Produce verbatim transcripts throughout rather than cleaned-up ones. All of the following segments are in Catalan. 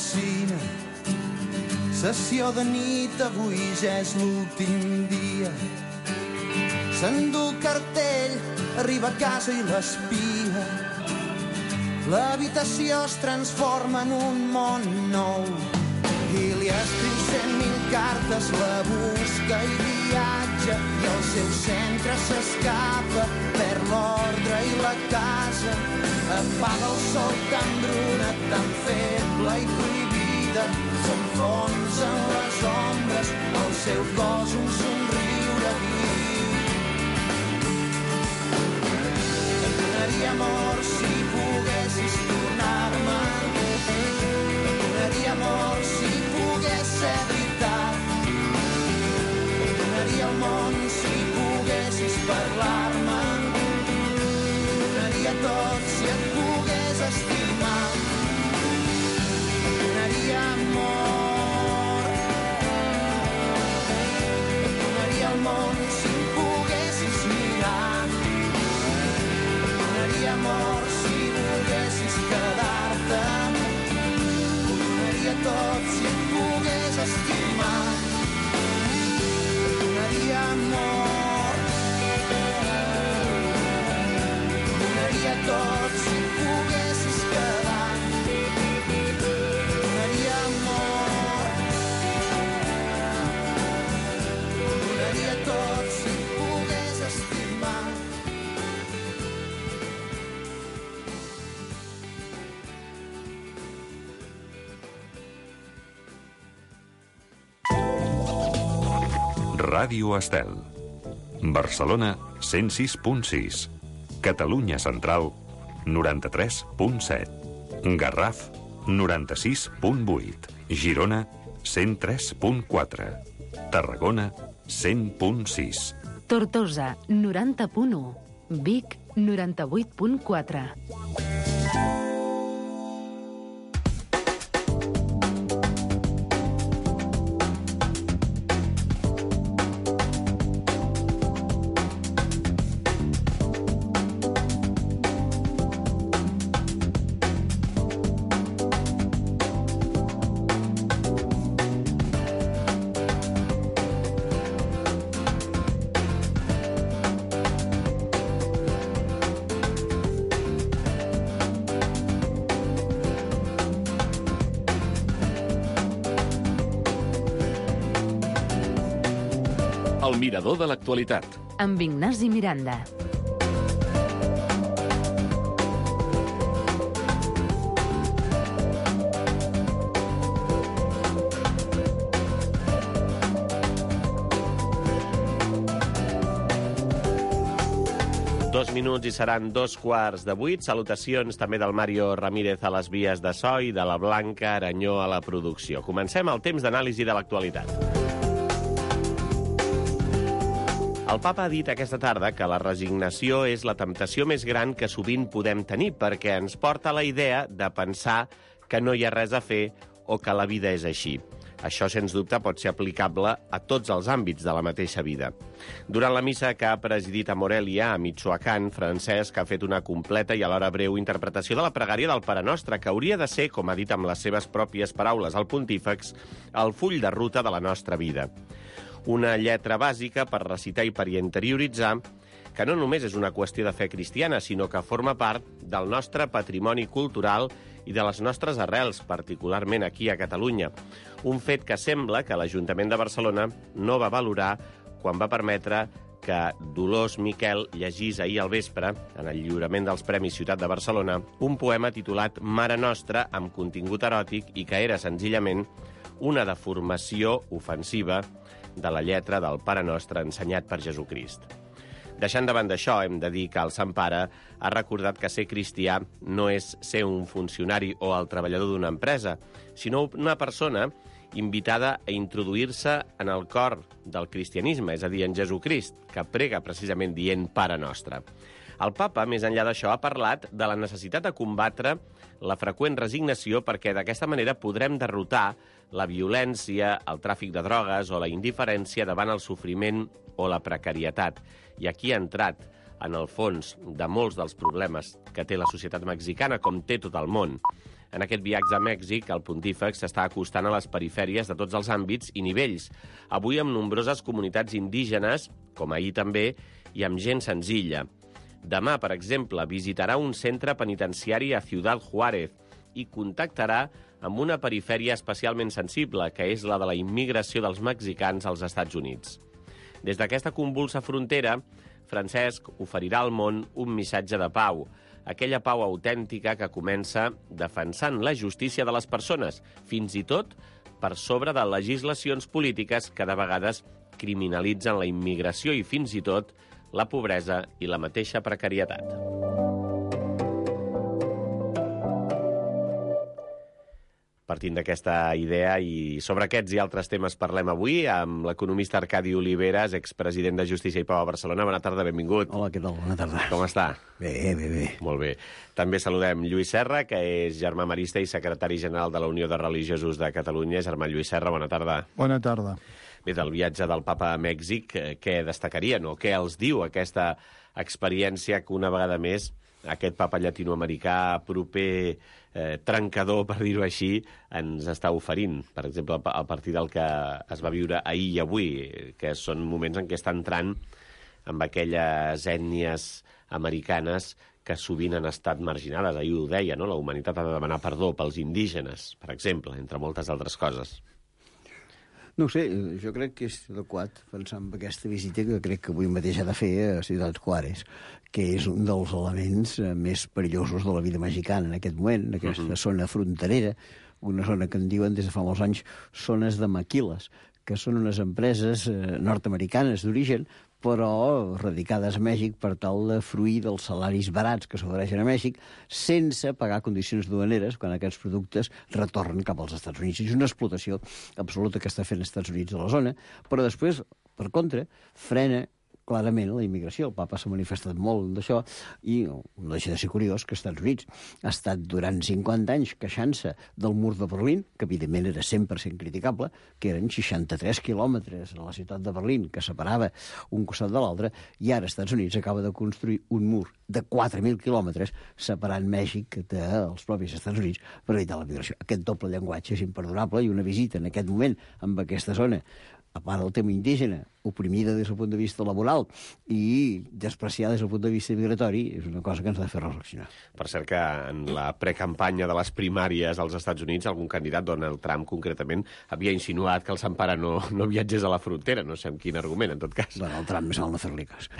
l'oficina. Sessió de nit, avui ja és l'últim dia. S'endú el cartell, arriba a casa i l'espia. L'habitació es transforma en un món nou i li escriu cent mil cartes, la busca i viatja i el seu centre s'escapa, perd l'ordre i la casa apaga el sol tan bruna, tan feble i prohibida, s'enfonsa en les ombres, al seu cos un somriure viu. Et donaria amor si poguessis tornar-me, et donaria amor si pogués ser veritat, et donaria el món si poguessis parlar-me, et donaria tot si et pogués estimar, et donaria amor, et donaria el món si em poguessis mirar, et donaria amor si volguessis quedar-te, ho donaria tot si et pogués estimar, et donaria amor, et donaria tot si et poguessis quedar, et donaria amor, et donaria tot si et pogués estimar. Ràdio Estel. Barcelona, cent sis punt sis. Catalunya Central, noranta-tres punt set. Garraf, noranta-sis punt vuit. Girona, cent tres punt quatre. Tarragona, cent punt sis. Tortosa, noranta punt u. Vic, noranta-vuit punt quatre. El mirador de l'actualitat. Amb Ignasi Miranda. Dos minuts i seran dos quarts de vuit. Salutacions també del Mario Ramírez a les vies de so i de la Blanca Aranyó a la producció. Comencem el temps d'anàlisi de l'actualitat. El papa ha dit aquesta tarda que la resignació és la temptació més gran que sovint podem tenir perquè ens porta a la idea de pensar que no hi ha res a fer o que la vida és així. Això, sens dubte, pot ser aplicable a tots els àmbits de la mateixa vida. Durant la missa que ha presidit a Morelia, a Michoacán, Francesc ha fet una completa i alhora breu interpretació de la pregària del Pare Nostre, que hauria de ser, com ha dit amb les seves pròpies paraules al pontífex, el full de ruta de la nostra vida. Una lletra bàsica per recitar i per interioritzar, que no només és una qüestió de fe cristiana, sinó que forma part del nostre patrimoni cultural i de les nostres arrels, particularment aquí a Catalunya. Un fet que sembla que l'Ajuntament de Barcelona no va valorar quan va permetre que Dolors Miquel llegís ahir al vespre, en el lliurament dels Premis Ciutat de Barcelona, un poema titulat Mare Nostra, amb contingut eròtic i que era senzillament una deformació ofensiva de la lletra del Pare Nostre ensenyat per Jesucrist. Deixant de banda això, hem de dir que el Sant Pare ha recordat que ser cristià no és ser un funcionari o el treballador d'una empresa, sinó una persona invitada a introduir-se en el cor del cristianisme, és a dir, en Jesucrist, que prega precisament dient Pare Nostre. El papa, més enllà d'això, ha parlat de la necessitat de combatre la freqüent resignació perquè d'aquesta manera podrem derrotar la violència, el tràfic de drogues o la indiferència davant el sofriment o la precarietat. I aquí ha entrat en el fons de molts dels problemes que té la societat mexicana, com té tot el món. En aquest viatge a Mèxic, el pontífex s'està acostant a les perifèries de tots els àmbits i nivells, avui amb nombroses comunitats indígenes, com ahir també, i amb gent senzilla. Demà, per exemple, visitarà un centre penitenciari a Ciudad Juárez i contactarà amb una perifèria especialment sensible, que és la de la immigració dels mexicans als Estats Units. Des d'aquesta convulsa frontera, Francesc oferirà al món un missatge de pau, aquella pau autèntica que comença defensant la justícia de les persones, fins i tot per sobre de legislacions polítiques que de vegades criminalitzen la immigració i fins i tot la pobresa i la mateixa precarietat. Partint d'aquesta idea i sobre aquests i altres temes parlem avui amb l'economista Arcadi Oliveres, expresident de Justícia i Pau a Barcelona. Bona tarda, benvingut. Hola, què tal? Bona tarda. Com està? Bé, bé, bé. Molt bé. També saludem Lluís Serra, que és germà marista i secretari general de la Unió de Religiosos de Catalunya. Germà Lluís Serra, bona tarda. Bona tarda. Bé, del viatge del papa a Mèxic, què destacarien o què els diu aquesta experiència que una vegada més aquest papa llatinoamericà proper, eh, trencador, per dir-ho així, ens està oferint? Per exemple, a partir del que es va viure ahir i avui, que són moments en què està entrant amb aquelles ètnies americanes que sovint han estat marginades. Ahir ho deia, no? La humanitat ha de demanar perdó pels indígenes, per exemple, entre moltes altres coses. No ho sé, jo crec que és adequat pensar en aquesta visita que crec que avui mateix ha de fer a Ciudad Juárez, que és un dels elements més perillosos de la vida mexicana en aquest moment, en aquesta uh-huh. zona fronterera, una zona que en diuen des de fa molts anys zones de maquiles, que són unes empreses eh, nord-americanes d'origen, però radicades a Mèxic per tal de fruir dels salaris barats que s'ofereixen a Mèxic sense pagar condicions duaneres quan aquests productes retornen cap als Estats Units. És una explotació absoluta que està fent els Estats Units a la zona, però després, per contra, frena clarament la immigració. El papa s'ha manifestat molt d'això i no deixa de ser curiós que els Estats Units ha estat durant cinquanta anys queixant-se del mur de Berlín, que evidentment era cent per cent criticable, que eren seixanta-tres quilòmetres a la ciutat de Berlín que separava un costat de l'altre, i ara els Estats Units acaba de construir un mur de quatre mil quilòmetres separant Mèxic dels propis Estats Units per evitar la migració. Aquest doble llenguatge és imperdonable i una visita en aquest moment amb aquesta zona, a part del tema indígena, oprimida des del punt de vista laboral i despreciada des del punt de vista migratori, és una cosa que ens ha de fer reflexionar. Per cert que en la precampanya de les primàries als Estats Units, algun candidat, Donald Trump concretament, havia insinuat que el Sant Pare no, no viatgés a la frontera. No sé amb quin argument, en tot cas. Donald Trump més val no fer-li cas.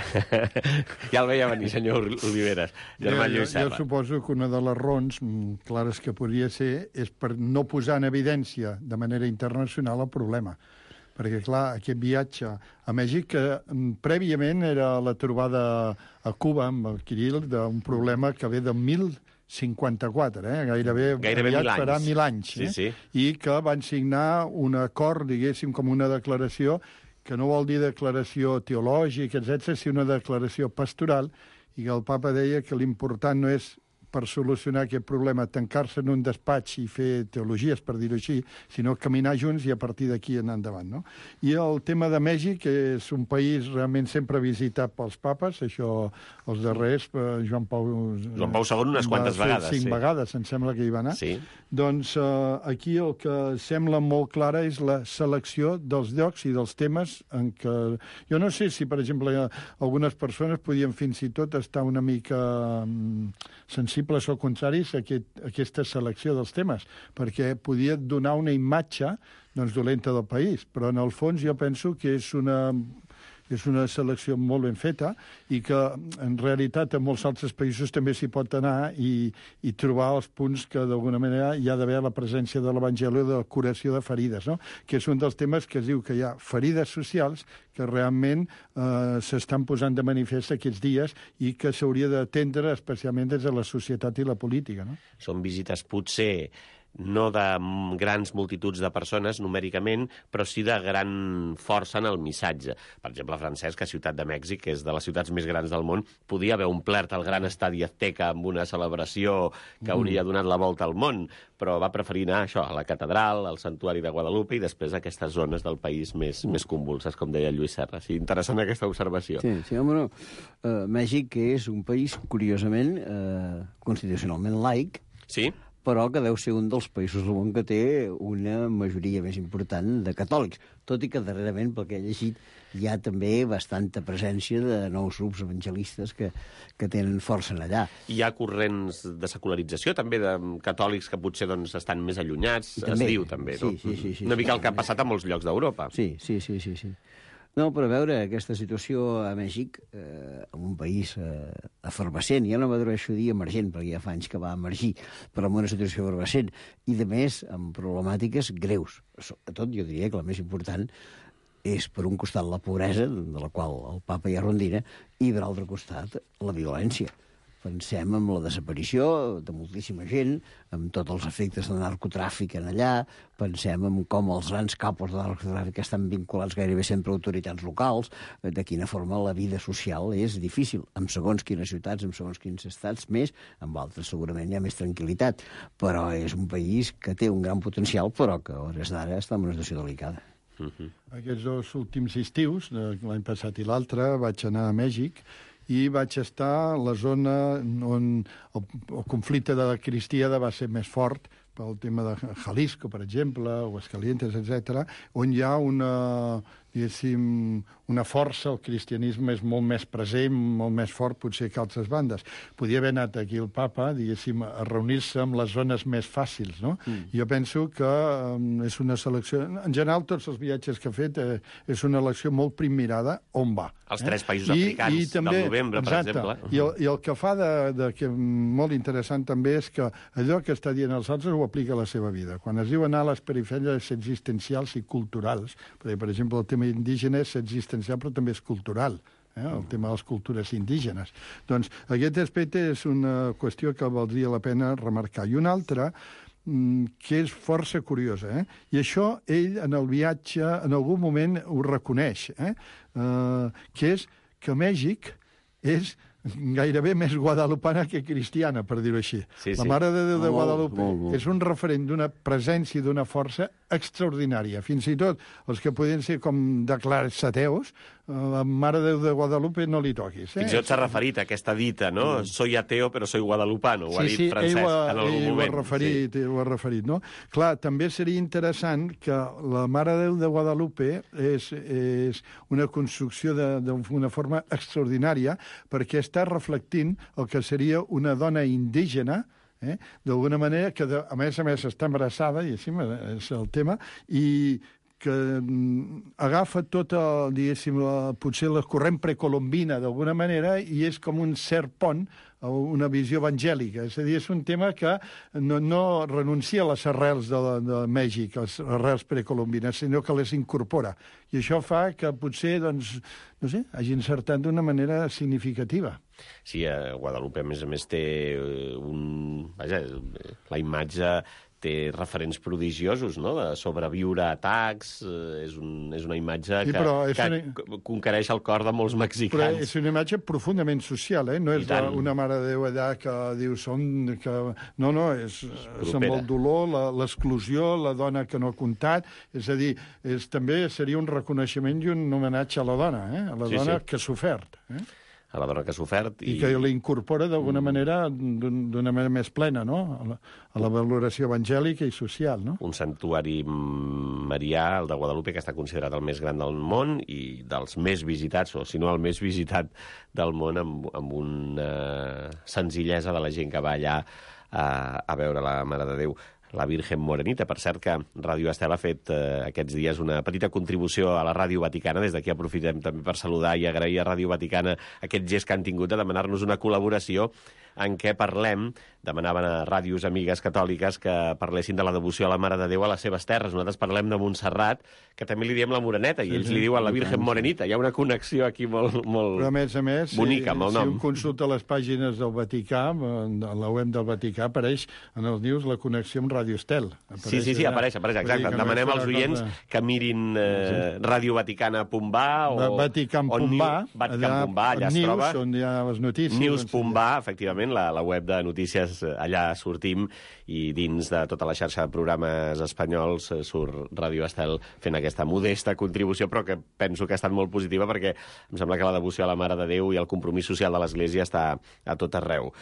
Ja el veia venir, senyor Oliveres. Germà Lluís Serra. Jo suposo que una de les raons clares que podria ser és per no posar en evidència de manera internacional el problema. Perquè, clar, aquest viatge a Mèxic, que prèviament era la trobada a Cuba amb el Kirill d'un problema que ve de mil cinquanta-quatre, eh? gairebé, gairebé mil anys. Farà mil anys, eh? sí, sí. I que van signar un acord, diguéssim, com una declaració, que no vol dir declaració teològica, etcètera, sinó una declaració pastoral, i que el papa deia que l'important no és per solucionar aquest problema, tancar-se en un despatx i fer teologies, per dir-ho així, sinó caminar junts i a partir d'aquí anar endavant. No? I el tema de Mèxic és un país realment sempre visitat pels papes, això els darrers, Joan Pau... Joan Pau segon unes quantes vegades. Cinc sí. vegades, em sembla que hi va anar. Sí. Doncs eh, aquí el que sembla molt clara és la selecció dels llocs i dels temes en què... Jo no sé si, per exemple, algunes persones podien fins i tot estar una mica mm, sensibles o contraris a aquest, a aquesta selecció dels temes, perquè podia donar una imatge doncs, dolenta del país, però en el fons jo penso que és una... és una selecció molt ben feta i que, en realitat, en molts altres països també s'hi pot anar i, i trobar els punts que, d'alguna manera, hi ha d'haver la presència de l'Evangeli de la curació de ferides, no? Que és un dels temes que es diu que hi ha ferides socials que realment eh, s'estan posant de manifest aquests dies i que s'hauria d'atendre especialment des de la societat i la política, no? Són visites potser no de grans multituds de persones numèricament, però sí de gran força en el missatge. Per exemple, Francesc, a Ciutat de Mèxic, que és de les ciutats més grans del món, podia haver omplert el gran estadi Azteca amb una celebració que hauria donat la volta al món, però va preferir anar això, a la catedral, al santuari de Guadalupe i després a aquestes zones del país més, més convulses, com deia Lluís Serra. Sí, interessant aquesta observació. Sí, sí, home, no. Uh, Mèxic és un país, curiosament, uh, constitucionalment laic, sí? però que deu ser un dels països del món que té una majoria més important de catòlics, tot i que darrerament, pel que he llegit, hi ha també bastanta presència de nous grups evangelistes que, que tenen força en allà. Hi ha corrents de secularització, també, de catòlics que potser doncs, estan més allunyats, també, es diu també, no? Sí, sí, sí, sí, Una mica sí, el que ha passat a molts llocs d'Europa. Sí, sí, sí, sí, sí. No, però a veure, aquesta situació a Mèxic, eh, en un país eh, efervescent, ja no m'atreveixo a dir emergent, perquè ja fa anys que va emergir, però en una situació efervescent, i de més amb problemàtiques greus. Sobretot, jo diria que la més important és, per un costat, la pobresa, de la qual el papa ja rondina, i, per l'altre costat, la violència. Pensem en la desaparició de moltíssima gent, amb tots els efectes del narcotràfic en allà, pensem en com els grans capos del narcotràfic estan vinculats gairebé sempre a autoritats locals, de quina forma la vida social és difícil, amb segons quines ciutats, amb segons quins estats més, amb altres segurament hi ha més tranquil·litat, però és un país que té un gran potencial, però que a hores d'ara està en una situació delicada. Uh-huh. Aquests dos últims estius, l'any passat i l'altre, vaig anar a Mèxic i vaig estar a la zona on el, el conflicte de la cristiada va ser més fort, pel tema de Jalisco, per exemple, o Aguascalientes, etcètera, on hi ha una, diguéssim, una força, el cristianisme és molt més present, molt més fort, potser que altres bandes. Podia haver anat aquí el papa, diguéssim, a reunir-se amb les zones més fàcils, no? Mm. Jo penso que um, és una selecció... En general, tots els viatges que he fet eh, és una elecció molt primmirada on va. Els tres països eh? africans I, i també, del novembre, exacte, per exemple. I el, I el que fa de, de que molt interessant també és que allò que està dient els altres ho aplica a la seva vida. Quan es diu anar a les perifèries existencials i culturals, perquè, per exemple, el tema indígena és existencial però també és cultural, eh? El tema de les cultures indígenes. Doncs aquest aspecte és una qüestió que valdria la pena remarcar. I una altra, que és força curiosa, eh? I això ell en el viatge en algun moment ho reconeix, eh? Uh, que és que Mèxic és gairebé més guadalupana que cristiana, per dir-ho així. Sí, sí. La Mare de Déu de Guadalupe molt, molt, molt. És un referent d'una presència i d'una força extraordinària. Fins i tot els que podien ser com declarats ateus, la Mare de Déu de Guadalupe no li toquis. Eh? Fins i tot s'ha referit a aquesta dita, no? Mm. Soy ateo, però soy guadalupano. Ho sí, ha dit sí, Francesc ell ha, en algun ell moment. Ho ha referit, sí. ho ha referit, no? Clar, també seria interessant que la Mare de Déu de Guadalupe és, és una construcció d'una forma extraordinària perquè està reflectint el que seria una dona indígena, eh? D'alguna manera, que de, a més a més està embarassada, i així és el tema, i que agafa tota, diguéssim, la, potser la corrent precolombina d'alguna manera i és com un cert pont a una visió evangèlica. És a dir, és un tema que no, no renuncia a les arrels de, de Mèxic, les arrels precolombines, sinó que les incorpora. I això fa que potser, doncs, no sé, hagi encertat d'una manera significativa. Sí, a Guadalupe, a més a més, té un... Vaja, la imatge té referents prodigiosos, no?, de sobreviure a atacs, eh, és, un, és una imatge sí, que, que una... conquereix el cor de molts mexicans. Però és una imatge profundament social, eh? No és la, una Mare de Déu allà que diu som... Que... No, no, és, és amb el dolor, l'exclusió, la, la dona que no ha comptat, és a dir, és, també seria un reconeixement i un homenatge a la dona, eh? A la sí, dona sí. que ha sofert, eh? A la dona que ha sofert. I, I que l'incorpora d'alguna manera, d'una manera més plena, no?, a la, a la valoració evangèlica i social, no? Un santuari marià, el de Guadalupe, que està considerat el més gran del món i dels més visitats, o si no el més visitat del món, amb, amb una senzillesa de la gent que va allà a, a veure la Mare de Déu, la Virgen Morenita. Per cert que Ràdio Estel ha fet eh, aquests dies una petita contribució a la Ràdio Vaticana. Des d'aquí aprofitem també per saludar i agrair a Ràdio Vaticana aquest gest que han tingut de demanar-nos una col·laboració en què parlem, demanaven a ràdios amigues catòliques que parlessin de la devoció a la Mare de Déu a les seves terres. Nosaltres parlem de Montserrat, que també li diem la Moreneta, i ells li diuen la Virgen Morenita. Hi ha una connexió aquí molt, molt Però a més a més, bonica amb el nom. Si un consulta les pàgines del Vaticà, a la web del Vaticà, apareix en els news la connexió amb Ràdio Estel. Apareix, sí, sí, sí, apareix, apareix, exacte. Demanem als oients cosa... que mirin eh, radiovaticana punt va o... Vatican punt va, Vatican punt va, allà es troba. News, on hi ha les notícies. News punt va, efectivament, la, la web de notícies, allà sortim, i dins de tota la xarxa de programes espanyols surt Ràdio Estel fent aquesta modesta contribució, però que penso que ha estat molt positiva perquè em sembla que la devoció a la Mare de Déu i el compromís social de l'Església està a tot arreu.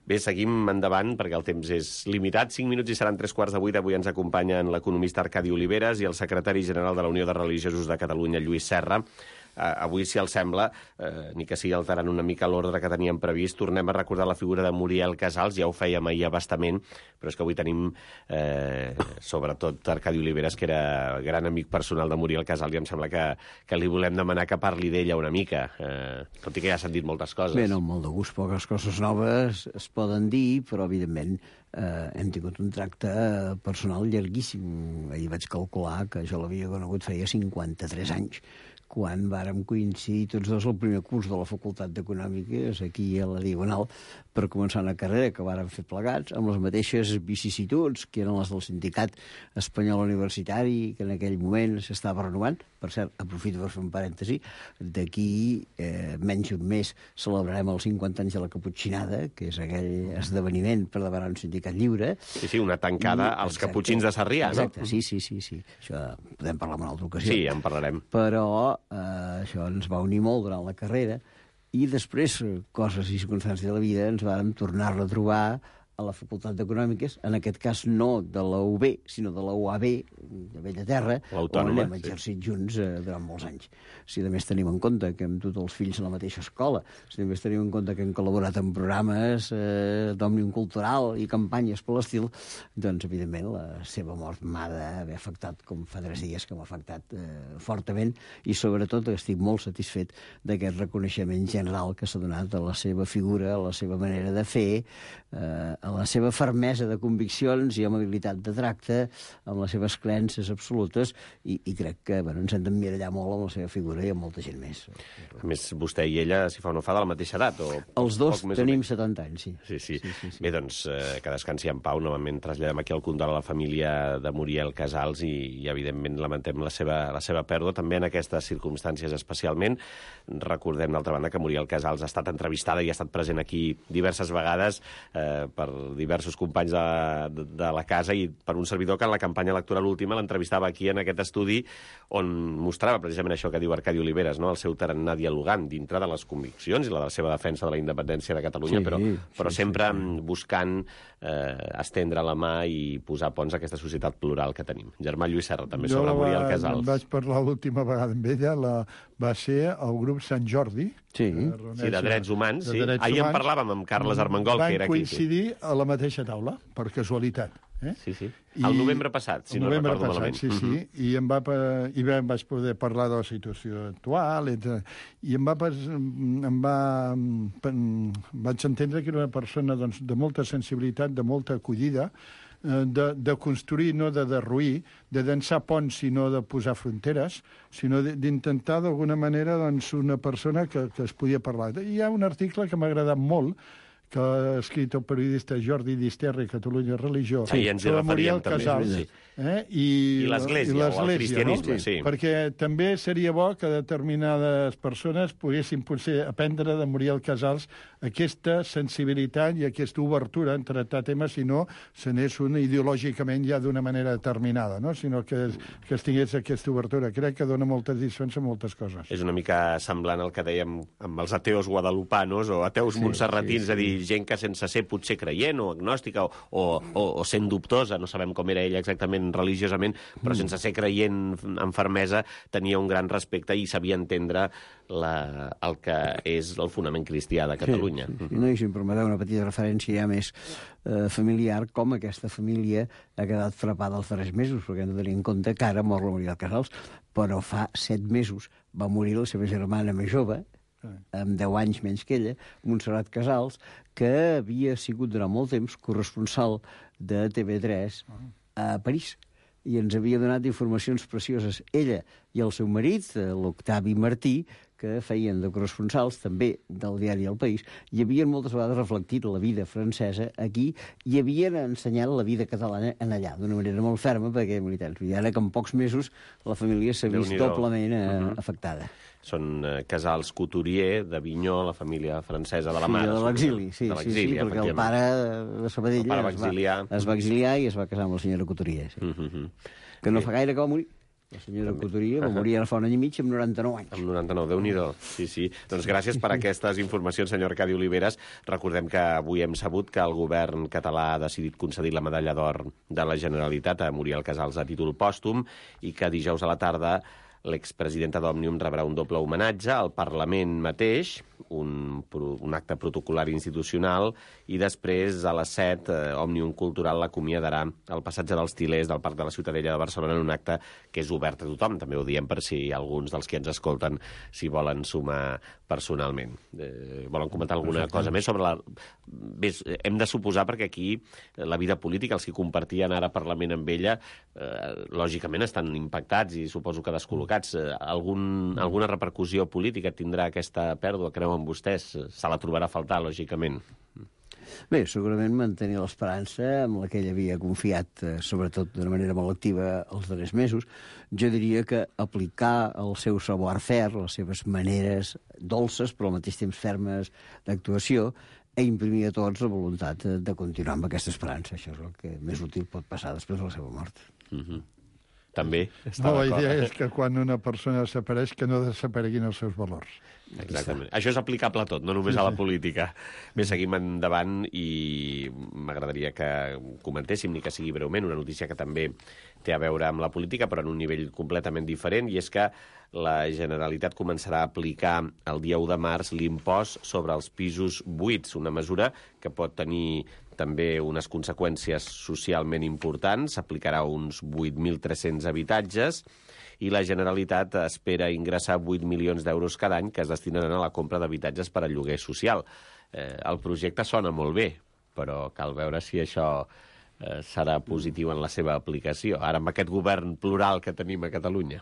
Bé, seguim endavant, perquè el temps és limitat. Cinc minuts i seran tres quarts de vuit. Avui ens acompanyen l'economista Arcadi Oliveres i el secretari general de la Unió de Religiosos de Catalunya, Lluís Serra. Uh, avui, si el sembla, uh, ni que sigui alterant una mica l'ordre que teníem previst, tornem a recordar la figura de Muriel Casals, ja ho fèiem ahir abastament, però és que avui tenim, eh, sobretot, Arcadi Oliveres, que era gran amic personal de Muriel Casals, i em sembla que, que li volem demanar que parli d'ella una mica, eh, tot i que ja s'han dit moltes coses. Bé, no, molt de gust, poques coses noves es poden dir, però, evidentment, eh, hem tingut un tracte personal llarguíssim. Ahir vaig calcular que jo l'havia conegut feia cinquanta-tres anys, quan vàrem coincidir tots dos al primer curs de la Facultat d'Econòmiques, aquí a la Diagonal, per començar una carrera que vàrem fer plegats, amb les mateixes vicissituds, que eren les del Sindicat Espanyol Universitari, que en aquell moment s'estava renovant. Per cert, aprofito per fer un parèntesi, d'aquí eh, menys d'un mes celebrarem els cinquanta anys de la Caputxinada, que és aquell esdeveniment per demanar un sindicat lliure. Sí, sí, una tancada I, als caputxins de Sarrià, no? Exacte, sí, sí, sí, sí. Això podem parlar en una altra ocasió. Sí, en parlarem. Però eh, això ens va unir molt durant la carrera i després, coses i circumstàncies de la vida, ens vàrem tornar-la a trobar a la Facultat d'Econòmiques, en aquest cas no de la U B, sinó de la U A B, de Bellaterra, on hem exercit sí. junts eh, durant molts anys. Si a més tenim en compte que hem dut els fills a la mateixa escola, si a més tenim en compte que hem col·laborat en programes eh, d'òmnium cultural i campanyes per l'estil, doncs, evidentment, la seva mort m'ha d'haver afectat, com fa tres dies que m'ha afectat eh, fortament, i sobretot estic molt satisfet d'aquest reconeixement general que s'ha donat a la seva figura, a la seva manera de fer, eh, a la seva fermesa de conviccions i amabilitat de tracte, amb les seves creences absolutes, i, i crec que bueno, ens hem d'emmirallar molt amb la seva figura i amb molta gent més. A més, vostè i ella, si fa o no fa, de la mateixa edat? O Els dos tenim setanta anys, sí. Sí, sí. sí, sí, sí. Bé, doncs, eh, que descansi en pau. Novament traslladem aquí el condol a la família de Muriel Casals i, i evidentment, lamentem la seva, la seva pèrdua, també en aquestes circumstàncies especialment. Recordem, d'altra banda, que Muriel Casals ha estat entrevistada i ha estat present aquí diverses vegades eh, per diversos companys de, de, de la casa i per un servidor que en la campanya electoral última l'entrevistava aquí en aquest estudi on mostrava precisament això que diu Arcadi Oliveres, no? El seu tarannà dialogant dintre de les conviccions i la de la seva defensa de la independència de Catalunya, sí, però, però sí, sempre sí, sí. buscant eh, estendre la mà i posar ponts a aquesta societat plural que tenim. Germà Lluís Serra, també jo sobre Muriel Casals. Jo vaig parlar l'última vegada amb ella, la, va ser el grup Sant Jordi, Sí, sí, de drets humans. De sí. drets Ahir humans. En parlàvem amb Carles Armengol, Van que era aquí. Van coincidir a la mateixa taula, per casualitat. Eh? Sí, sí. El I... novembre passat, si no recordo passat, malament. Sí, sí. Uh-huh. I, em va, i em vaig poder parlar de la situació actual, entre... i em va, em va... vaig entendre que era una persona doncs, de molta sensibilitat, de molta acollida, De, de construir, no de derruir, de dansar ponts i no de posar fronteres, sinó d'intentar d'alguna manera doncs, una persona que, que es podia parlar. Hi ha un article que m'ha agradat molt, que ha escrit el periodista Jordi Disterri, Catalunya Religió, sí, sobre Muriel Casals, sí. eh? I, I l'Església, o el cristianisme. No? Sí. Perquè també seria bo que determinades persones poguessin potser aprendre de Muriel Casals aquesta sensibilitat i aquesta obertura en tractar temes, si no se n'és una ideològicament ja d'una manera determinada, no? Sinó que, que es tingués aquesta obertura. Crec que dona moltes lliçons a moltes coses. És una mica semblant al que dèiem amb els ateus guadalupanos o ateus sí, montserratins, sí, sí. A dir, gent que sense ser potser creient o agnòstica o, o, o sent dubtosa, no sabem com era ella exactament religiosament, però mm. sense ser creient amb fermesa tenia un gran respecte i sabia entendre la, el que és el fonament cristià de Catalunya. Sí, sí, sí. No, i si em permeteu una petita referència ja més eh, familiar, com aquesta família ha quedat frapada els darrers mesos, perquè hem de tenir en compte que ara mor la Muriel Casals, però fa set mesos va morir la seva germana més jove, amb deu anys menys que ella, Montserrat Casals, que havia sigut durant molt temps corresponsal de T V tres a París i ens havia donat informacions precioses. Ella i el seu marit, l'Octavi Martí, que feien de corresponsals també del diari El País, i havien moltes vegades reflectit la vida francesa aquí i havien ensenyat la vida catalana en allà, d'una manera molt ferma, perquè militants. I ara que en pocs mesos la família s'ha vist doblement eh, uh-huh. afectada. Són eh, Casals Couturier, d'Avinyó, la família francesa de la sí, mare. De l'exili, sí, sí, sí, perquè el pare de Sabadell va es, va, es va exiliar i es va casar amb la senyora Couturier. Sí. Uh-huh. Que no fa gaire que va morir. La senyora Cotoria va morir ara fa un any i mig amb noranta-nou anys. Amb noranta-nou, Déu-n'hi-do. Sí, sí. Doncs gràcies per aquestes informacions, senyor Arcadi Oliveres. Recordem que avui hem sabut que el govern català ha decidit concedir la medalla d'or de la Generalitat a Muriel Casals a títol pòstum i que dijous a la tarda l'expresidenta d'Òmnium rebrà un doble homenatge al Parlament mateix, un, un acte protocolar institucional, i després, a les set, eh, Òmnium Cultural l'acomiadarà al passatge dels Tilers del Parc de la Ciutadella de Barcelona en un acte que és obert a tothom. També ho diem per si alguns dels que ens escolten s'hi volen sumar personalment. Eh, volen comentar alguna cosa més sobre la... Bé, hem de suposar, perquè aquí la vida política, els que compartien ara Parlament amb ella, eh, lògicament estan impactats i suposo que descol·locats. Algun, alguna repercussió política tindrà aquesta pèrdua, creuen vostès? Se la trobarà a faltar, lògicament. Bé, segurament mantenir l'esperança amb la que ell havia confiat, eh, sobretot d'una manera molt activa els darrers mesos. Jo diria que aplicar el seu savoir-faire, les seves maneres dolces, però al mateix temps fermes d'actuació, i imprimir a tots la voluntat de continuar amb aquesta esperança. Això és el que més útil pot passar després de la seva mort. Mm-hmm. També està no, la d'acord. idea és que quan una persona desapareix, que no desapareguin els seus valors. Exactament. Això és aplicable a tot, no només sí, sí. a la política. Bé, seguim endavant i m'agradaria que comentéssim, ni que sigui breument, una notícia que també té a veure amb la política, però en un nivell completament diferent, i és que la Generalitat començarà a aplicar el dia u de març l'impost sobre els pisos buits, una mesura que pot tenir també unes conseqüències socialment importants. S'aplicarà a uns vuit mil tres-cents habitatges i la Generalitat espera ingressar vuit milions d'euros cada any que es destinaran a la compra d'habitatges per al lloguer social. Eh, el projecte sona molt bé, però cal veure si això eh, serà positiu en la seva aplicació. Ara, amb aquest govern plural que tenim a Catalunya.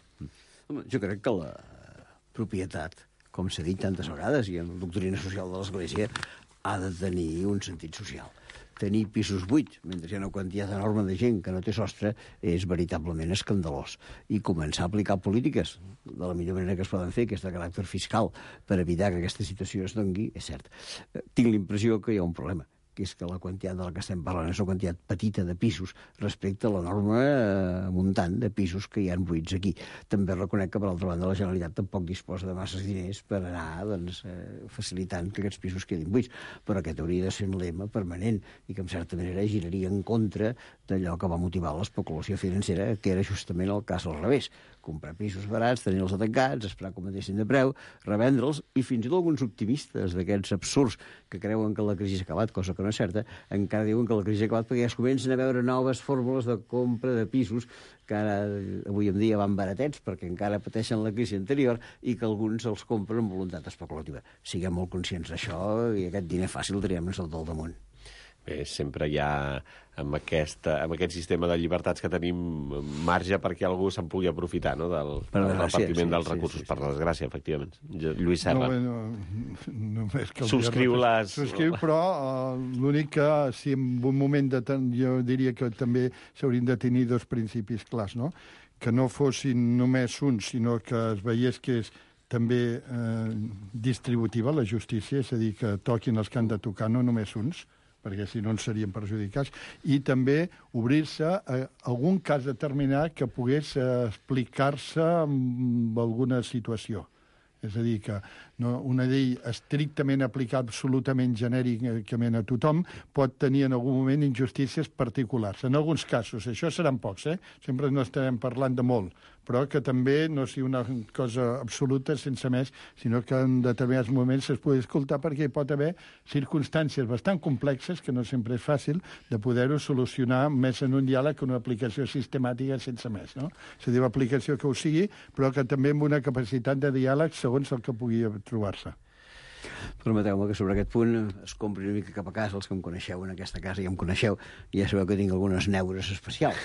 Jo crec que la propietat, com s'ha dit tantes vegades, i en la doctrina social de l'Església, ha de tenir un sentit social. Tenir pisos buits, mentre hi ha una quantitat enorme de gent que no té sostre, és veritablement escandalós. I començar a aplicar polítiques de la millor manera que es poden fer, que és de caràcter fiscal, per evitar que aquesta situació es dongui, és cert. Tinc la impressió que hi ha un problema, que és que la quantitat de la que estem parlant és una quantitat petita de pisos respecte a l'enorme eh, muntant de pisos que hi ha buits aquí. També reconec que, per altra banda, la Generalitat tampoc disposa de masses diners per anar doncs, eh, facilitant que aquests pisos quedin buits, però aquest hauria de ser un lema permanent i que, en certa manera, giraria en contra d'allò que va motivar l'especulació financera, que era justament el cas al revés. Comprar pisos barats, tenir-los tancats, esperar que augmentessin de preu, revendre'ls, i fins i tot alguns optimistes d'aquests absurds que creuen que la crisi ha acabat, cosa que no és certa, encara diuen que la crisi ha acabat perquè ja es comencen a veure noves fórmules de compra de pisos que ara, avui en dia van baratets perquè encara pateixen la crisi anterior i que alguns els compren amb voluntat especulativa. Siguem molt conscients d'això i aquest diner fàcil triem-nos el del damunt. Bé, sempre hi ha, amb, aquesta, amb aquest sistema de llibertats que tenim, marge perquè algú se'n pugui aprofitar, no?, del, del repartiment sí, dels recursos, sí, sí, per la desgràcia, efectivament. Lluís Serra. No, no, només que subscriu les... Subscriu, però uh, l'únic que, si en un moment de tant, jo diria que també s'haurien de tenir dos principis clars, no?, que no fossin només uns, sinó que es veiés que és també eh, distributiva la justícia, és a dir, que toquin els que han de tocar, no només uns, perquè si no ens serien perjudicats, i també obrir-se a algun cas determinat que pogués explicar-se amb alguna situació. És a dir, que no, una llei estrictament aplicada absolutament genèricament a tothom pot tenir en algun moment injustícies particulars. En alguns casos, això seran pocs, eh? Sempre no estarem parlant de molt, però que també no sigui una cosa absoluta sense més, sinó que en determinats moments es pugui escoltar perquè hi pot haver circumstàncies bastant complexes, que no sempre és fàcil, de poder-ho solucionar més en un diàleg que una aplicació sistemàtica sense més, no? És a dir, l'aplicació que ho sigui, però que també amb una capacitat de diàleg segons el que pugui trobar-se. Permeteu-me que sobre aquest punt es compri una mica cap a casa, els que em coneixeu en aquesta casa i em coneixeu, ja sabeu que tinc algunes neures especials.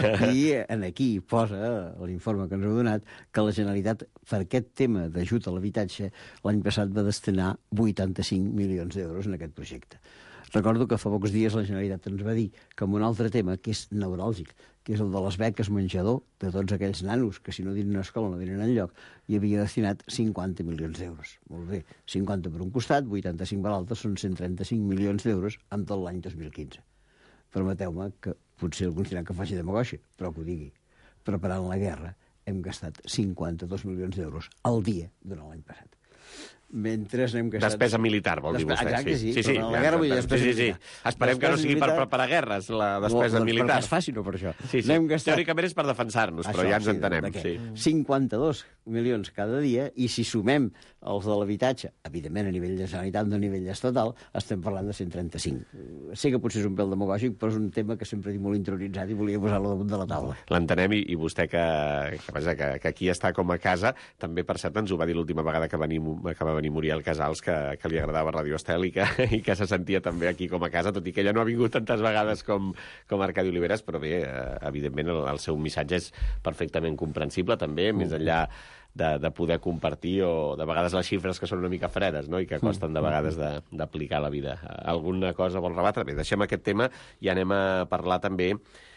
I en aquí posa l'informe que ens heu donat que la Generalitat, per aquest tema d'ajut a l'habitatge, l'any passat va destinar vuitanta-cinc milions d'euros en aquest projecte. Recordo que fa pocs dies la Generalitat ens va dir que amb un altre tema que és neuràlgic, que és el de les beques menjador de tots aquells nanos que si no diuen una escola no diuen enlloc, hi havia destinat cinquanta milions d'euros. Molt bé, cinquanta per un costat, vuitanta-cinc per l'altre, són cent trenta-cinc milions d'euros en tot l'any dos mil quinze. Permeteu-me que potser alguns diran que faci demagògia, però que ho digui. Preparant la guerra hem gastat cinquanta-dos milions d'euros al dia durant l'any passat. Mentre n'hem gastat... Despesa militar, vol dir vostè. Exacte, sí. sí, sí, la guerra vull dir despesa sí, sí, sí. militar. Esperem que no sigui per preparar guerres, la despesa no, militar. Perquè es faci, no per això. Sí, sí. Gastat... Teòricament és per defensar-nos, però ja ens entenem. Sí. cinquanta-dos milions cada dia, i si sumem els de l'habitatge, evidentment a nivell de Generalitat, no a nivell estatal, estem parlant de cent trenta-cinc. Sé que potser és un pèl demagògic, però és un tema que sempre he molt interioritzat i volia posar-lo damunt de la taula. L'entenem, i, i vostè que, que, vaja, que, que aquí està com a casa, també, per cert, ens ho va dir l'última vegada que, venim, que va venir Muriel Casals, que, que li agradava Radio Estel i que, i que se sentia també aquí com a casa, tot i que ella no ha vingut tantes vegades com, com Arcadi Oliveres, però bé, eh, evidentment el, el seu missatge és perfectament comprensible també, més enllà de, de poder compartir, o de vegades les xifres que són una mica fredes, no?, i que costen de vegades d'aplicar a la vida. Alguna cosa vol rebatre? Bé, deixem aquest tema i anem a parlar també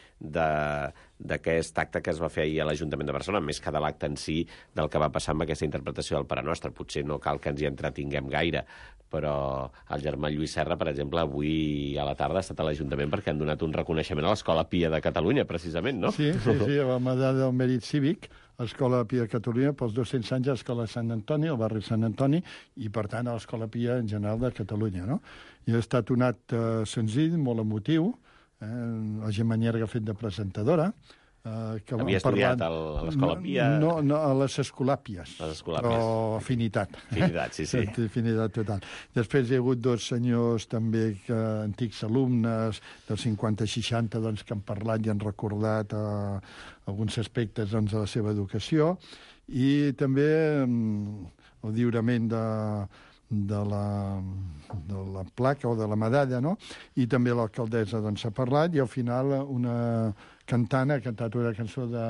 d'aquest acte que es va fer ahir a l'Ajuntament de Barcelona, més que de l'acte en si, del que va passar amb aquesta interpretació del Pare Nostre. Potser no cal que ens hi entretinguem gaire, però el germà Lluís Serra, per exemple, avui a la tarda ha estat a l'Ajuntament perquè han donat un reconeixement a l'Escola Pia de Catalunya, precisament, no? Sí, sí, sí, a la medalla del mèrit cívic, l'Escola Pia de Catalunya, pels dos-cents anys a l'Escola Sant Antoni, al barri Sant Antoni, i, per tant, a l'Escola Pia en general de Catalunya, no? I ha estat un acte senzill, molt emotiu, eh, la Gemma Nierga ha fet de presentadora. Eh, que havia estudiat parlant... a l'Escola Pia? No, no, a les Escolàpies. Les Escolàpies. Però afinitat. Afinitat, sí, sí. Afinitat total. Després hi ha hagut dos senyors també, que, antics alumnes del cinquanta seixanta, doncs, que han parlat i han recordat eh, alguns aspectes, doncs, de la seva educació, i també eh, el lliurament de... De la, de la placa o de la medalla, no? I també l'alcaldessa, doncs, ha parlat, i al final una cantant ha cantat una cançó de,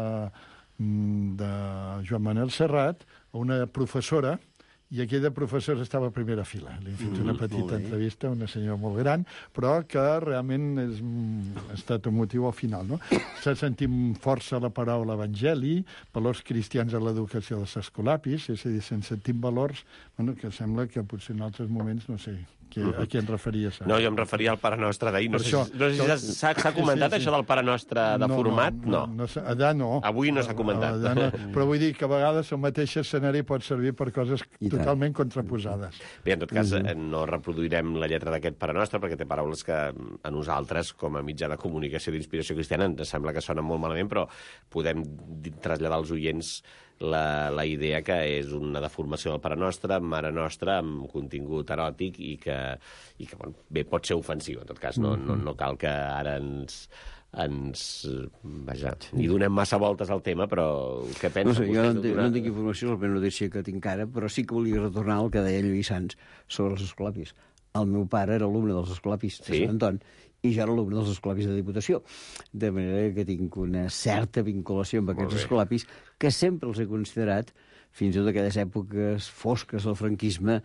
de Joan Manuel Serrat, una professora, i aquella professora estava a primera fila. Li hem fet una petita entrevista, una senyora molt gran, però que realment és, ha estat emotiu al final, no? Se sentim força la paraula evangeli, valors cristians a l'educació dels escolapis, és a dir, se'n sentim valors, bueno, que sembla que potser en altres moments, no sé, que, a què en referies? No, jo em referia al Pare Nostre d'ahir. No, això, no sé si s'ha comentat sí, sí, sí. això del Pare Nostre de no, format? No. no, no, no allà no. Avui no s'ha comentat. No, però vull dir que a vegades el mateix escenari pot servir per coses totalment contraposades. Bé, en tot cas, mm-hmm. no reproduirem la lletra d'aquest Pare Nostre, perquè té paraules que a nosaltres, com a mitjà de comunicació d'inspiració cristiana, ens sembla que sonen molt malament, però podem traslladar als oients la, la idea que és una deformació del Pare Nostre, Mare Nostra, amb contingut eròtic, i que, i que bueno, bé, pot ser ofensiu, en tot cas. No, no, no cal que ara ens... ens vaja, hi donem massa voltes al tema, però què pensa? No sé, jo no, donar... no tinc informació, la primera notícia que tinc ara, però sí que volia retornar al que deia Lluís Sans sobre els escolapis. El meu pare era alumne dels escolapis de sí? Sant Anton, i jo era alumne dels escolapis de Diputació, de manera que tinc una certa vinculació amb aquests escolapis, que sempre els he considerat, fins i tot aquelles èpoques fosques del franquisme,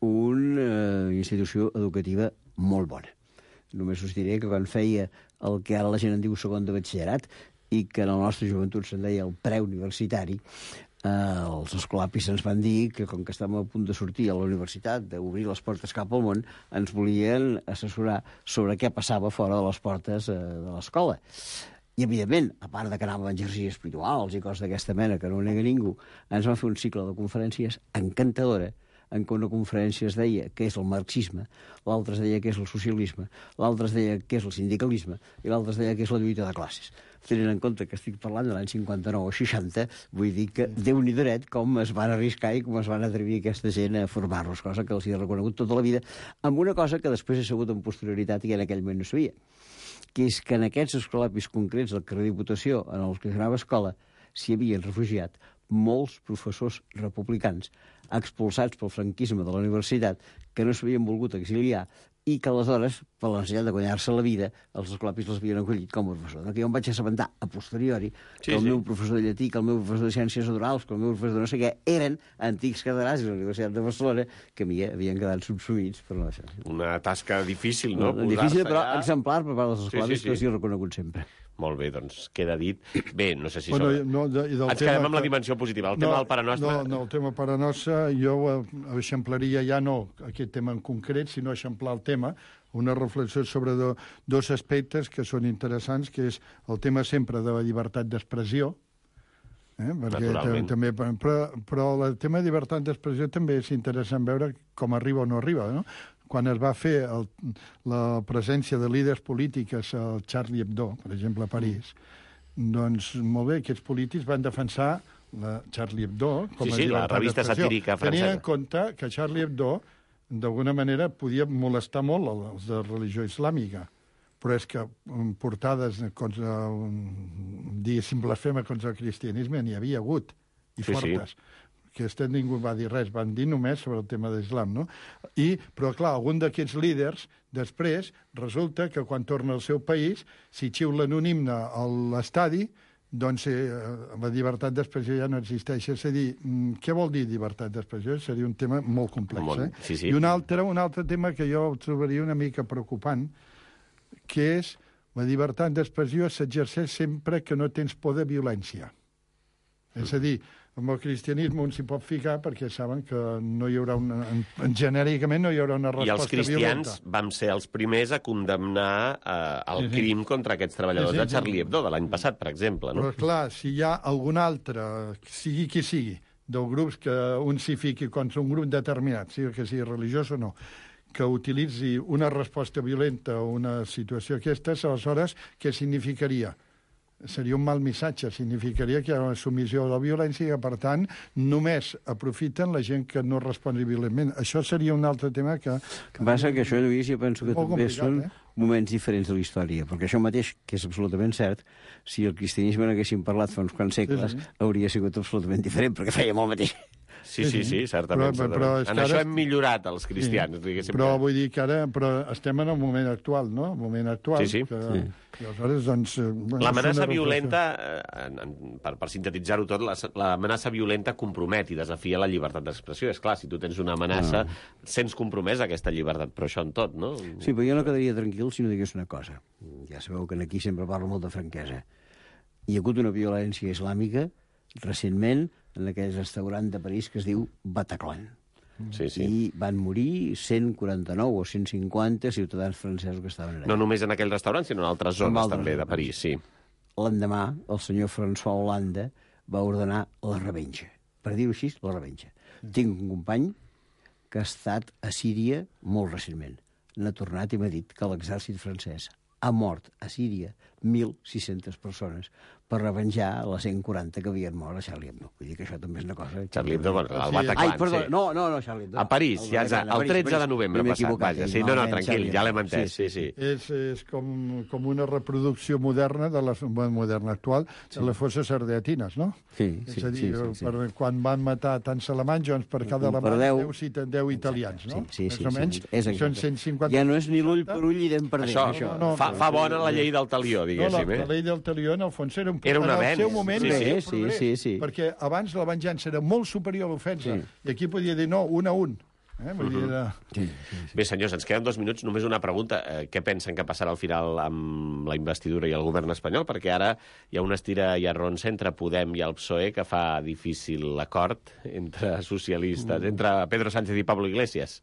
una eh, institució educativa molt bona. Només us diré que quan feia el que ara la gent en diu segon de batxillerat, i que en la nostra joventut se'n deia el preuniversitari, eh, els escolapis ens van dir que, com que estàvem a punt de sortir a la universitat, d'obrir les portes cap al món, ens volien assessorar sobre què passava fora de les portes eh, de l'escola. I, evidentment, a part de que anàvem a exercicis espirituals i coses d'aquesta mena, que no ho nega ningú, ens van fer un cicle de conferències encantadora, en què una conferència es deia què és el marxisme, l'altra es deia què és el socialisme, l'altra es deia què és el sindicalisme, i l'altra es deia què és la lluita de classes. Tenint en compte que estic parlant de l'any cinquanta-nou o seixanta, vull dir que Déu-n'hi-do com es van arriscar i com es van atrevir aquesta gent a formar-los, cosa que els hi ha reconegut tota la vida, amb una cosa que després he sabut amb posterioritat i en aquell moment no sabia, que és que en aquests escolapis concrets del carrer Diputació, en els que anava a escola, s'hi havien refugiat molts professors republicans expulsats pel franquisme de la universitat que no s'havien volgut exiliar i que aleshores, per la necessitat de guanyar-se la vida, els escolapis les havien acollit com a professor. Que jo em vaig assabentar a posteriori sí, que el sí. meu professor de llatí, que el meu professor de ciències naturals, que el meu professor de no sé què, eren antics catedràtics de la Universitat de Barcelona que a mi havien quedat subsumits per la... Una tasca difícil, no? no difícil, però allà... exemplar per part dels escolapis, sí, sí, sí. que els hi he reconegut sempre. Molt bé, doncs queda dit. Bé, no sé si... Bueno, sobre... no, de, Ens quedem amb que... la dimensió positiva. El no, tema del Pare Nostre... No, no, el tema Pare Nostre, jo eixamplaria ja no aquest tema en concret, sinó eixamplar el tema, una reflexió sobre do, dos aspectes que són interessants, que és el tema sempre de la llibertat d'expressió, Eh? Perquè Naturalment. també, però, però el tema de llibertat d'expressió també és interessant veure com arriba o no arriba, no? Quan es va fer el, la presència de líders polítics al Charlie Hebdo, per exemple, a París, doncs, molt bé, aquests polítics van defensar la Charlie Hebdo com a Sí, sí, la llibertat revista d'expressió. satírica francesa. Tenint en compte que Charlie Hebdo, d'alguna manera, podia molestar molt els de religió islàmica, però és que portades contra, diguéssim, blasfema contra el cristianisme n'hi havia hagut, i Sí, fortes. Sí. Aquesta ningú va dir res, van dir només sobre el tema d'islam, no? I, però, clar, algun d'aquests líders, després, resulta que quan torna al seu país, si xiulen un himne a l'estadi, doncs eh, la llibertat d'expressió ja no existeix. És a dir, què vol dir llibertat d'expressió? Seria un tema molt complex. Molt, Eh? sí, sí. I un altre, un altre tema que jo trobaria una mica preocupant, que és la llibertat d'expressió s'exerceix sempre que no tens por de violència. És a dir, amb el cristianisme un s'hi pot ficar perquè saben que no hi haurà una, genèricament no hi haurà una I resposta els cristians violenta. vam ser els primers a condemnar eh, el Sí, sí. crim contra aquests treballadors Sí, sí, de Charlie Hebdo de l'any passat, per exemple. No? Però, clar, si hi ha algun altre, sigui qui sigui, dels grups que un s'hi fiqui contra un grup determinat, sigui que sigui religiós o no, que utilitzi una resposta violenta o una situació aquestes, aleshores, què significaria? Seria un mal missatge, significaria que hi ha una submissió a la violència i que, per tant, només aprofiten la gent que no respon violentment. Això seria un altre tema que... Que passa que això, Lluís, jo penso que Molt també complicat, són eh? moments diferents de la història, perquè això mateix, que és absolutament cert, si el cristianisme n'haguéssim parlat fa uns quants segles, Sí, sí. hauria sigut absolutament diferent, perquè feia molt mateix. Sí, sí, sí, certament. Però- certament. però és en que això ara- hem millorat, els cristians. Sí. diguéssim Però que- vull dir que ara però estem en el moment actual, no? El moment actual. Sí, sí. Que, Sí. I aleshores, doncs... eh, bueno, L'amenaça és una reflexió. violenta, eh, en, en, per, per sintetitzar-ho tot, la- l'amenaça violenta compromet i desafia la llibertat d'expressió. És clar, si tu tens una amenaça, Ah. sents compromès aquesta llibertat, però això en tot, no? Sí, però jo no quedaria tranquil si no digués una cosa. Ja sabeu que aquí sempre parlo molt de franquesa. Hi ha hagut una violència islàmica recentment en aquell restaurant de París que es diu Bataclan. Sí, sí. I van morir cent quaranta-nou o cent cinquanta ciutadans francesos que estaven allà. No només en aquell restaurant, sinó en altres zones altres també de zones. París, sí. L'endemà, el senyor François Hollande va ordenar la revenja. Per dir-ho així, la revenja. Tinc un company que ha estat a Síria molt recentment. N'ha tornat i m'ha dit que l'exèrcit francès ha mort a Síria mil sis-centes persones per revenjar les cent quaranta que havien mort a Charlie Hebdo. Vull dir que això també és una cosa... Charlie Hebdo, bueno, el Sí. Bataclan, Ai, perdó, sí. no, no, no, Charlie Hebdo. A París, ja és el tretze de novembre M'he passat, equivocat, vaja. eh, Sí, no, no, malament, tranquil, Charlie ja l'hem Hebdo. entès, sí, sí. És, és com, com una reproducció moderna, de les, bueno, moderna actual, de les fosses ardeatines, no? Sí, És sí, a dir, sí, sí, sí. Per, quan van matar tants alemanys, doncs per cada Un per alemany, deu. deu, cita- deu italians, no? Sí, sí, sí, Més o menys, sí, és són exacte. cent cinquanta... Ja no és ni l'ull per ull i dent per dent, Això, això. no, no, fa, fa bona la llei del talió, No, la, diguéssim, la eh? llei del talió, en el fons, era un, Era un en el avenç, seu moment, sí, era sí. un Sí, progrés, sí, sí. perquè abans la venjança era molt superior a l'ofensa, Sí. i aquí podia dir no, un a un. Eh? Vull dir, era... Sí, Bé, senyors, ens queden dos minuts. Només una pregunta. Eh, què pensen que passarà al final amb la investidura i el govern espanyol? Perquè ara hi ha una estira i arronsa entre Podem i el P S O E que fa difícil l'acord entre socialistes, entre Pedro Sánchez i Pablo Iglesias.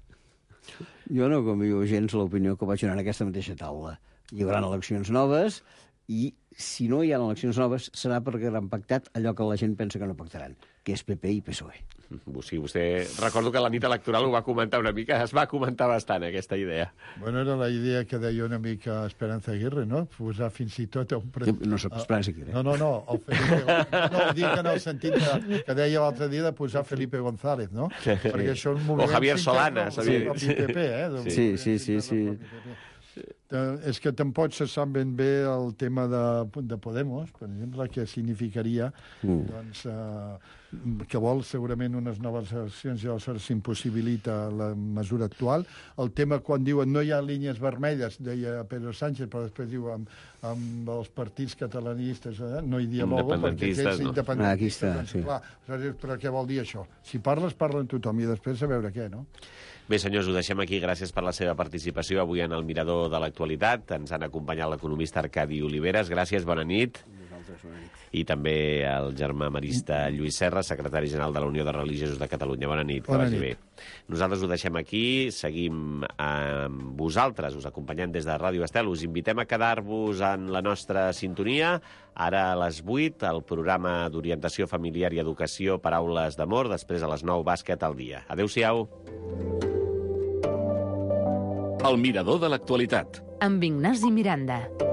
Jo no canvio gens l'opinió que vaig donar en aquesta mateixa taula. Hi haurà eleccions noves i si no hi ha eleccions noves serà perquè han pactat allò que la gent pensa que no pactaran, que és P P i P S O E. O sigui, vostè... Recordo que la nit electoral ho va comentar una mica, es va comentar bastant, aquesta idea. Bueno, era la idea que deia una mica Esperanza Aguirre, no? Posar fins i tot... Un pre... No soc Esperanza Aguirre. No, no, no. El Felipe... No, ho dic en el sentit de, que deia l'altre dia de posar Felipe González, no? Perquè això és un moviment... Javier intern Solanas, del havia propi dit. P P, eh? Del Sí, moviment sí, sí, intern sí. del propi P P. Eh, és que tampoc se sap ben bé el tema de, de Podemos, per exemple, que significaria Mm. doncs, eh, que vol segurament unes noves eleccions i aleshores s'impossibilita la mesura actual. El tema quan diuen no hi ha línies vermelles, deia Pedro Sánchez, però després diu amb, amb els partits catalanistes eh, no hi dialogo perquè Independentistes, aquells no. independentistes... Ah, aquí està, doncs, sí. clar, aleshores, però què vol dir això? Si parles, parla amb tothom i després a veure què, no? Bé, senyors, ho deixem aquí. Gràcies per la seva participació avui en el Mirador de l'Actualitat. Ens han acompanyat l'economista Arcadi Oliveres. Gràcies, bona nit. vosaltres, bona nit. I també el germà marista Lluís Serra, secretari general de la Unió de Religiosos de Catalunya. Bona nit, que Bona vagi nit. bé. Nosaltres ho deixem aquí, seguim amb vosaltres, us acompanyem des de Ràdio Estel, us invitem a quedar-vos en la nostra sintonia. Ara a les vuit, el programa d'orientació familiar i educació Paraules d'amor, després a les nou, bàsquet al dia. Adéu-siau. El mirador de l'actualitat. Amb Ignasi Miranda.